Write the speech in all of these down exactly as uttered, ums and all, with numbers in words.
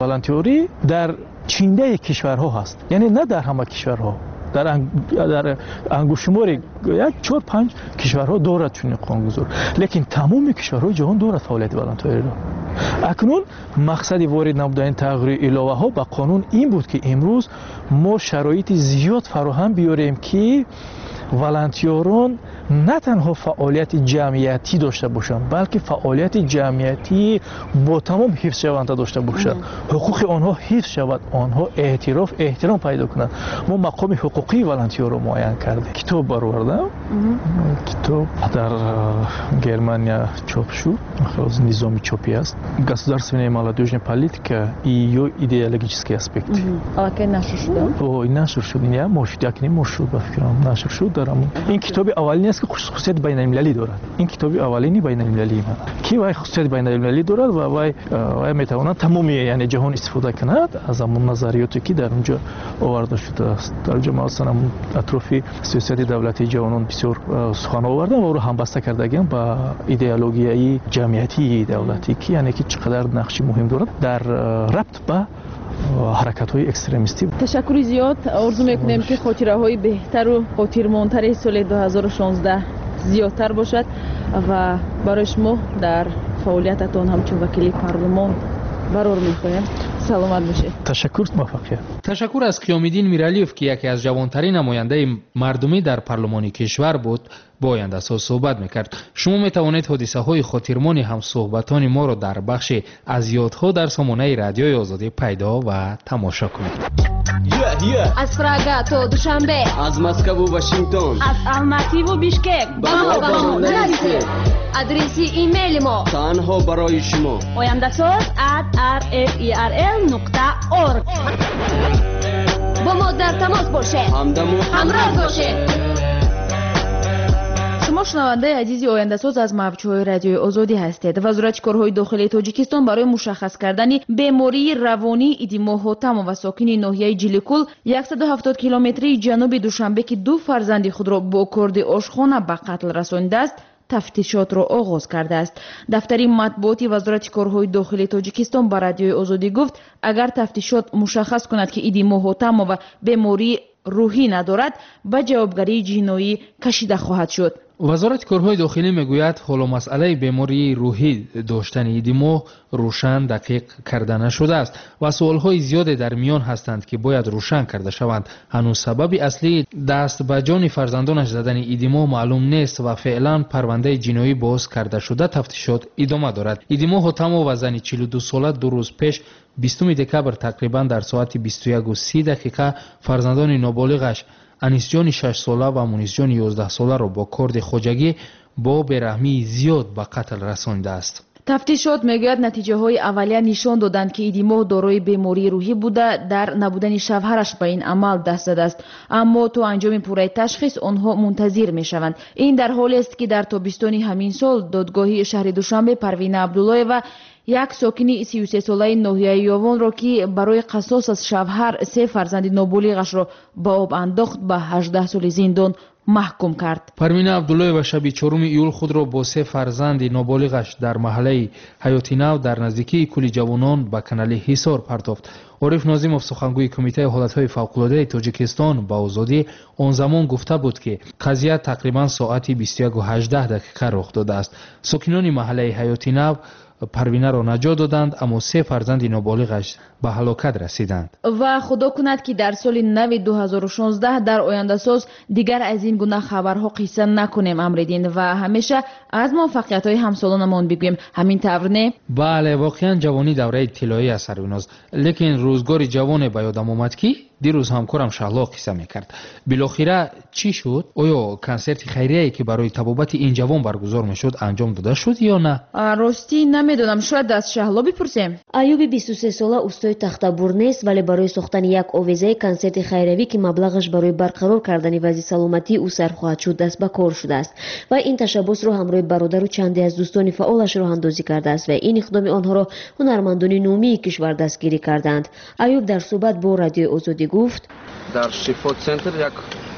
والنتیوری در چنده کشورها هست، یعنی نه در همه کشورها، در انگ... در انگشتشمار یک چهار پنج کشورها دارد چنین قانونگذار، لیکن تمام کشورهای جهان دارد فعالیت والنتیوری را. اکنون مقصد وارد نبودن تغییر علاوه ها به قانون این بود که امروز ما شرایط زیاد فراهم بیاریم که والنتیوران نه تنها فعالیت جمعیتی داشته باشند بلکه فعالیت جمعیتی با تمام حفظ شونده داشته باشند، حقوق آنها حفظ شود، آنها اعتراف احترام پیدا کنند. ما مقام حقوقی والنتیور رو معین کردیم. کتاب برآوردم، کتاب در گرمانیا چاپ شد، خلاص نظام چاپی است. Государственная и молодежная политика и ее идеологический аспект. А как нашр шуд? О, нашр шуд. Я может, як не может шуд, бафкирам. Нашр шуд дарам. این کتاب اولین است که خصوصیت بین المللی دارد. این کتاب اولینی بین المللی است. کی وای خصوصیت بین المللی دارد و وای وای میتواند تمامی یعنی جهان استفاده کند از اون نظریاتی که در اونجا آورده شده است. در جمع مثلا اطراف سیاست دولتی جوانان بسیار سخن آوردن و او را همبسته کردگیم با ایدئولوژی جمعیتی دولتی که یعنی که چقدر نقشی مهم دارد در ربط به حرکت‌های اکستریمیستی. تشکر زیاد. آرزو می‌کنیم که خاطره‌های بهتر و خاطرماندتر سال دو هزار و شانزده زیادتر باشد و برای شما در فعالیتتان همچون وکیل پارلمان برار می‌خواهیم. سلامت باشید. تشکر، موفقیت. تشکر از قیام‌الدین میرعلیوف که یکی از جوانترین نماینده مردمی در پارلمان کشور بود با آینده ساز صحبت میکرد. شما میتوانید حادثه های خاطرمان هم صحبتان ما را در بخش از یادها در سامانه رادیوی آزادی پیدا و تماشا کنید. yeah, yeah. از پراگ تا دوشنبه، از مسکو و واشنگتن، از الماتی و بیشکک با ما با ما نرسید. ادرسی ایمیل ما تنها برای شما آینده ساز ات آر اف ای آر ال نقطه اورگ. با ما در تماس باشه، همدم و همراه باشه. شما شنونده عزیزی آینده ساز از موجهای رادیوی آزادی هستید. وزارت کارهای داخلی تاجیکستان برای مشخص کردن بیماری روانی ایدیما حاتم و ساکن ناحیه جلیکول صد و هفتاد کیلومتری جنوب دوشنبه که دو فرزند خود را با کارد آشخانه به قتل رسانیده است تفتیشات را آغاز کرده است. دفتر مطبوعاتی وزارت کارهای داخلی تاجیکستان به رادیوی آزادی گفت اگر تفتیشات مشخص کند که ایدیما حاتم و بیماری روحی ندارد به جوابگری جنایی کشیده خواهد شد. وزارت کارهای داخلی میگوید حالا مسئله بیماری روحی داشتن ایدیما روشن دقیق کرده نشده است و سوالهای زیاد در میان هستند که باید روشن کرده شوند. هنوز سبب اصلی دست به جان فرزندانش زدن ایدیما معلوم نیست و فعلا پرونده جنایی باز کرده شده تفتیشات ادامه دارد. ایدیما حاتم و زن چهل و دو ساله دو روز پیش بیستم دکبر تقریبا در ساعت بیست و یک و سی دقیقه فرزندان نابالغش انیس جان شش ساله و مونیس جان یازده ساله را با کارد خوجگی با بیرحمی زیاد به قتل رسانیده است. تفتیشات میگوید نتیجه های اولیه نشان دادند که ایدیما دارای بیماری روحی بوده، در نبودن شوهرش به این عمل دست زده است، اما تا انجام پوره تشخیص آنها منتظر می شوند. این در حالی است که در تابستان همین سال دادگاه شهر دوشنبه پروین عبدالله و یک ساکنی سی و سه ساله ناحیه یاوان را که برای قصاص از شوهر سه فرزند نابالغش را به آب انداخت به هجده سال زندان محکوم کرد. پروین عبدالله و شب چهارم ایول خود را با سه فرزند نابالغش در محله حیاتی نو در نزدیکی کولی جوانان به کانال حصار پرتافت. عارف ناظمов سخنگوی کمیته حالتهای فوق‌العاده تاجیکستان با آزادی آن زمان گفته بود که قضیه تقریبا ساعت بیست و یک و هجده دقیقه رخ داده است. ساکنان محله حیاتی نو پروینه را نجات دادند اما سه فرزند نابالغش به هلاکت رسیدند. و خدا کند که در سال نو دو هزار و شانزده در آینده ساز دیگر از این گونه خبرها قصه نکنیم امریدین و همیشه از موفقیت های همسالانمان بگویم. همین طور نه؟ بله، واقعا جوانی دوره طلایی است سرویناز، لیکن روزگار جوان به یادم آمد که دیروز همکارم شهلا قصه میکرد. بالاخره چی شد؟ آیا کنسرت خیریه‌ای که برای طبابت این جوان برگزار میشد انجام داده شد یا نه؟ راستی نمیدونم، شاید از شهلا بپرسیم. ایوب بیست و سه ساله استاد تخت‌بر نیست ولی برای ساختن یک آویزه کنسرت خیریوی که مبلغش برای برقرار کردن وضع سلامتی او صرف خواهد شد دست به کار شده است و این تشبس را همراه برادر و چندی از دوستان فعالش راه اندازی کرده است و این اقدام آنها را هنرمندان نامی کشور دستگیری کردند. ایوب در صحبت با رادیو آزادی گفت در شفا سنتر یک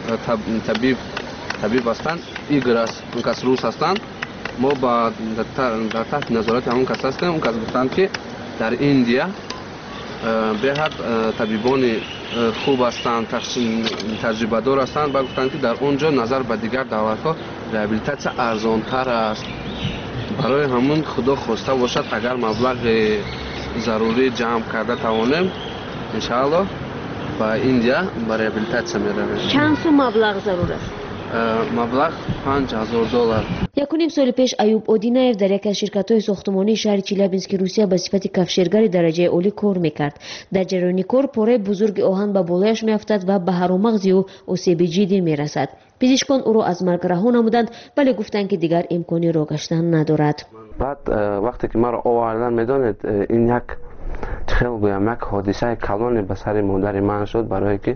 طبیب طبیب هستند، ایگر است، اون کس روس هستند. ما با در تحت نظارت همون کس هستیم. اون کس گفتند که در ایندیا беҳад табибони хуб ҳастанд, таҷрибадор ҳастанд ва гуфтанд ки дар он ҷо назар ба дигар давлатҳо реабилитатсия арзонтар аст. барои ҳамун худо хоста бошад, агар маблағи зарурӣ ҷамъ карда тавонем, иншааллоҳ ба Индия ба реабилитатсия меравем. чанд сум маблағ зарур аст? маблағ панҷ ҳазор доллар. якуним соли пеш Аюб Одинаев дар яке аз ширкатҳои сохтмонии шаҳри Челябински, Русия ба сифати кафшергари дараҷаи олӣ кор мекард. дар ҷараёни кор пораи бузурги оҳан ба болояш меафтад ва ба ҳаромағзи ӯ осеби ҷиддӣ мерасад. пизишкон ӯро аз марг раҳо намуданд, вале гуфтанд ки дигар имкони роҳ гаштан надорад. баъд вақте ки маро овардан, медонед, ин як хел гӯям як ҳодисаи калоне ба сари модари ман шуд, барое ки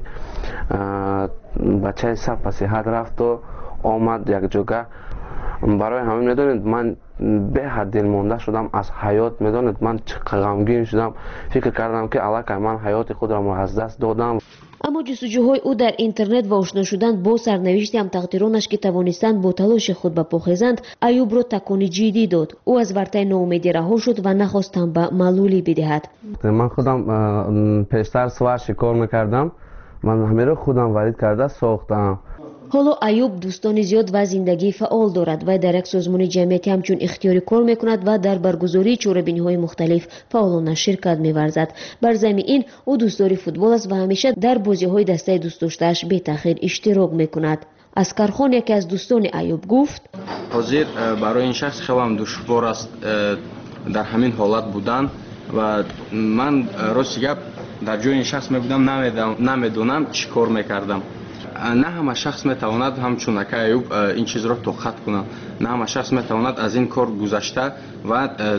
бачаи саб ба сиҳат рафту омад якҷога. барои ҳамин медонед ман беҳад дилмонда шудам аз ҳаёт. Медонед ман чӣ ғамгин шудам, фикр кардам ки аллакай ман ҳаёти худро аз даст додам. аммо ҷустуҷӯҳои ӯ дар интернет ва ошно шудан бо сарнавишти ҳамтақдиронаш ки тавонистанд бо талоши худ ба по хезанд, Аюбро такони ҷиддӣ дод. ӯ аз вартаи ноумедӣ раҳо шуд ва нахост там ба маълулӣ бидиҳад. ман худам пештар сварши кор мекардам, ман ҳамеро худам варид карда сохтам. ҳоло Аюб дӯстони зиёд ва зиндагии фаъол дорад. вай дар як созмони ҷамъиятӣ ҳамчун ихтиёрӣ кор мекунад ва дар баргузории чорабиниҳои мухталиф фаъолона ширкат меварзад. бар замми ин ӯ дӯстдори футбол аст ва ҳамеша дар бозиҳои дастаи дӯстдоштааш бетаъхир иштирок мекунад. Аскархон, яке аз дӯстони Аюб, гуфт: ҳозир барои ин шахс хелам душвор аст дар ҳамин ҳолат будан ва ман рости гап дар ҷои ин шахс мебудам, намедонам чӣ кор мекардам. نه همه شخص میتواند همچون که ایوب این چیز را توقف کنه. نه همه شخص میتواند از این کار گذشته و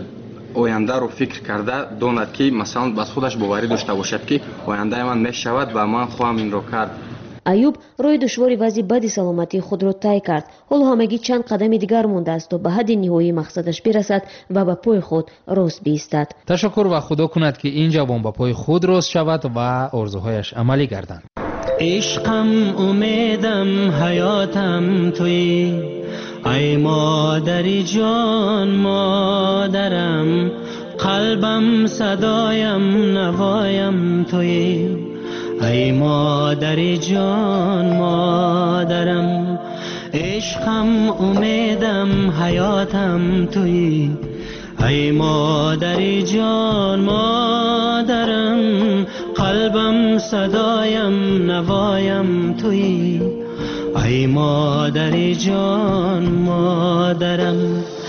آینده رو فکر کرده داند که مثلا بس خودش باوری داشته باشد که آینده من میشود و من خواهم این رو کرد. Аюб роҳи душвори вазъи бади саломатии худро тай кард. ҳоло ҳамагӣ чанд қадами дигар мондааст то ба ҳадди ниҳоии мақсадаш бирасад ва ба пои худ рост биистад. ташаккур ва худо кунад ки ин ҷавон ба пои худ рост шавад ва орзуҳояш амалӣ гарданд. عشقم امیدم حیاتم تویی ای مادری جان مادرم قلبم صدایم نوایم تویی ای مادری جان مادرم عشقم امیدم حیاتم تویی ای مادری جان مادرم قلبم صدایم نوایم تویی ای مادری جان مادرم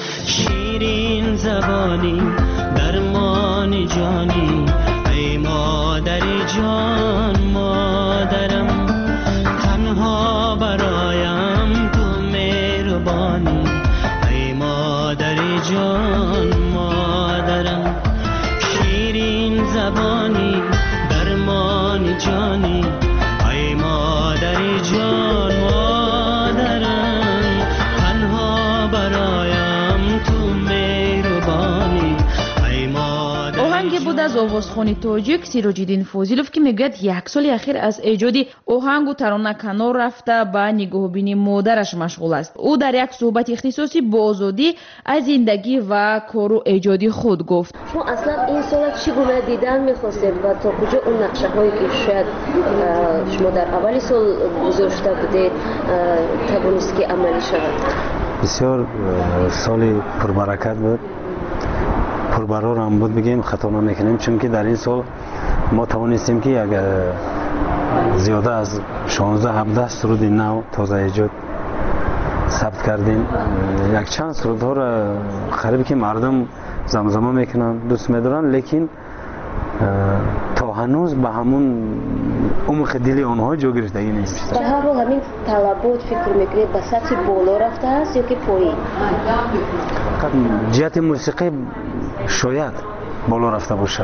شیرین زبانی درمان جانی ای مادری جان مادرم تنها برایم تو مهربانی ای مادری جان مادرم شیرین زبانی درمان جانی ای مادری جان مادرم تنها برایم تو مهربانی ای مادری. آهنگ بود از آوازخوانی تاجیک سیروجیدین فوزیلوف که میگوید یک سال اخیر از ایجادی آهنگ و ترانه کنار رفته با نگاهبینی مادرش مشغول است. او در یک صحبت اختصاصی با آزادی از زندگی و کار و ایجادی خود گفت: شما اصلا این سال چگونه دیدن می‌خواستید و تا کجا اون نقشه هایی که شاید شما در اولی سال گذاشته بودید توانست که عملی شود؟ بسیار سال پربرکت بود، پربرار هم بود بگیم، خطا نمیکنیم، چون که در این سال ما توانستیم که اگر زیاده از شانزده هفده سرود نو تازه ایجاد ثبت کردیم. یک چند سرودها را خریب که مردم زمزمه میکنن، دوست میدارن، لیکن تا هنوز به همون عمق دل آنها جا گرفتگی نیست. در هر حال همین طلبات فکر میکنید به سطح بالا رفته است یا که پایین؟ جهت موسیقی شاید بالا رفته باشه،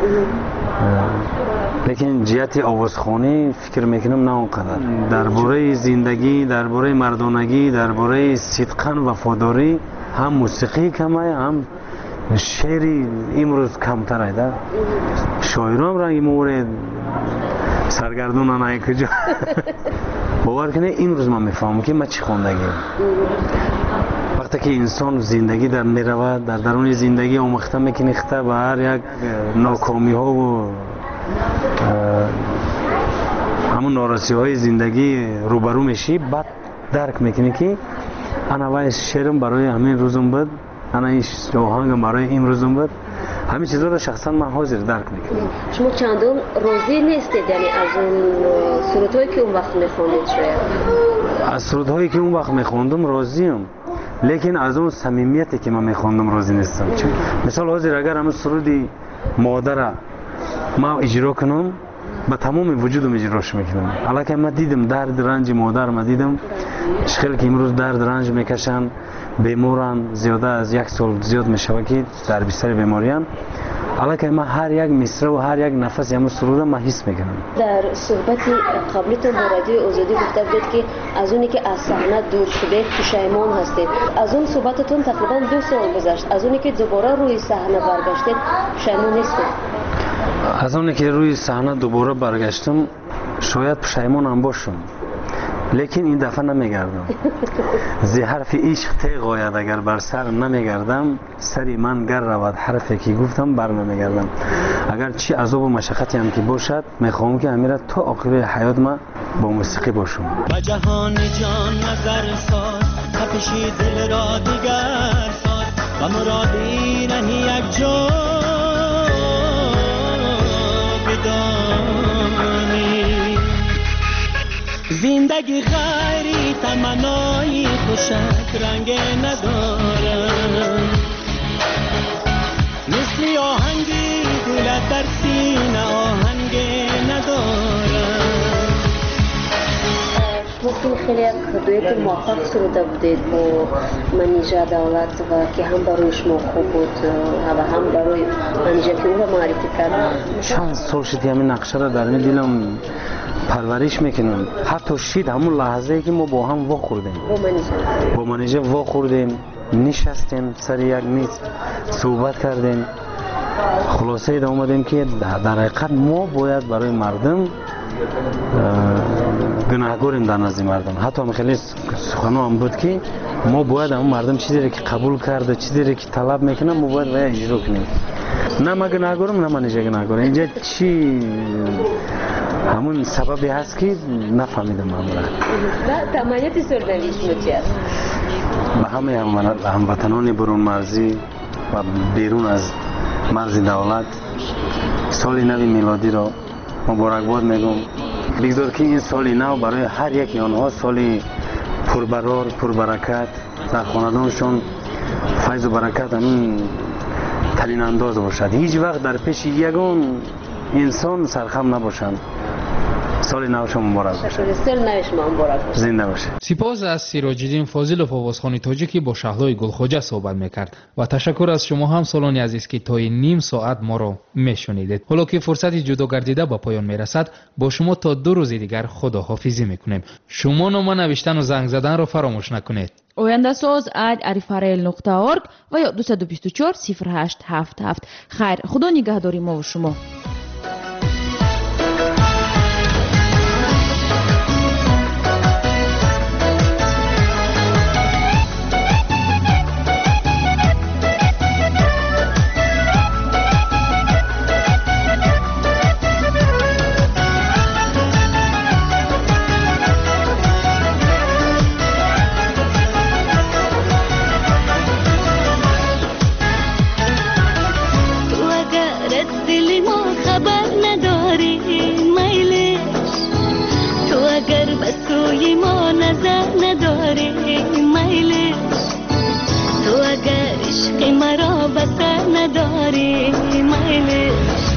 لیکن جهت آوازخوانی فکر میکنم نه اونقدر. درباره زندگی، درباره مردانگی، درباره صدقاً وفاداری هم موسیقی کمه، هم شعری امروز کمتر ایده. شاعران رنگی مورد سرگردون نه کجا. باور کنه امروز من میفهمم که من چی خوندگی. وقتی که انسان زندگی در میرود، در درون زندگی آموخته میکنه به هر یک ناکامی ها و نارسی‌های زندگی روبرو میشی، بعد درک میکنی که انا وای شعرم برای همین روزم بود، انا این آهنگم برای این روزم بود. همین چیزا رو شخصا من حاضر درک میکنم. شما چندان راضی نیستید یعنی از اون سرودهایی که اون وقت میخوندید؟ شاید از سرودهایی که اون وقت میخوندم راضیم، لیکن از اون صمیمیتی که من میخوندم راضی نیستم. چون مثال حاضر اگر همون سرودی مادر ما اجرا کنم با تمام وجودم اجراش میکنم. الان من دیدم درد رنج مادر، ما دیدم شخیل که امروز درد رنج میکشن، بیمارن، زیاده از یک سال زیاد میشوه که در بستر بیماریان. الان که من هر یک مصرع و هر یک نفس همون سرود من حس میکنم. در صحبت قبلیتون با رادیو آزادی گفته بودید که از اونی که از صحنه دور شده پشیمان هستید. از اون صحبتتون تقریبا دو سال گذشت. از اونی که دوباره روی صحنه برگشتید پشیمان نیستید؟ از اونی که روی صحنه دوباره برگشتم شاید پشیمان هم باشم، لیکن این دفعه نمیگردم. زی حرف عشق تیغ آید اگر بر سر نمیگردم، سری من گر رود حرفی که گفتم بر نمیگردم. اگر چی عذاب و مشقتی هم که باشد میخوام که امیره تا عاقبت حیات ما با موسیقی باشم. و جهان جان نظر ساز، تپشی دل را دیگر ساز، و مرادی نهی یک جا بدانی. زندگی غیری تمنایی خوشک رنگ ندارم، مثل آهنگی دلت در سینه آهنگ ندارم. گفتیم خیلی یک دویت موفق سروده بودید با منیژه دولت و که هم برای شما خوب بود و هم برای منیژه که او را معرفی کرد. چند سال شد همین نقشه را در این دلم پرورش میکنم. حتی شید همون لحظه ای که ما با هم وا خوردیم، با منیژه وا خوردیم، نشستیم سر یک میز صحبت کردیم، خلاصه اید اومدیم که در حقیقت ما باید برای مردم گناهگاریم در نزد مردم. حتی هم خیلی سخنو هم بود که ما باید همون مردم چیزی که قبول کرده، چیزی که طلب میکنه ما باید باید اجرا کنیم. نه ما گناهگارم نه منیژه گناهگارم. اینجا چی همون سببی هست که نفهمیدم من را. تمانیت سردویش چی است؟ به همه هموطنان برون مرزی و بیرون از مرز دولت سال نو میلادی را مبارکباد میگم. بگذار که این سال نو برای هر یکی آنها سال پربرار پربرکت، در خاندانشون فیض و برکت همین ترین انداز باشد. هیچ وقت در پیش یگان انسان سرخم نباشند. سال نو شما مبارک باشه. سال نو شما مبارک باشه. زنده باشه. سپاس از سیراج‌الدین فاضلов آوازخوانی تاجیکی با شهلای گلخواجه صحبت میکرد و تشکر از شما هم سالانی عزیز که تا نیم ساعت ما رو میشنیدید. حالا که فرصت جدا گردیده با پایان میرسد، با شما تا دو روز دیگر خداحافظی میکنیم. شما نام نوشتن و زنگ زدن رو فراموش نکنید. оянда соз ад arifarel нуқта org ва ё دو دو чаҳор сифр ҳашт ҳафт ҳафт. хайр, худо нигаҳдори мо ва шумо. تو اگر عشق مرا بسر نداری میلش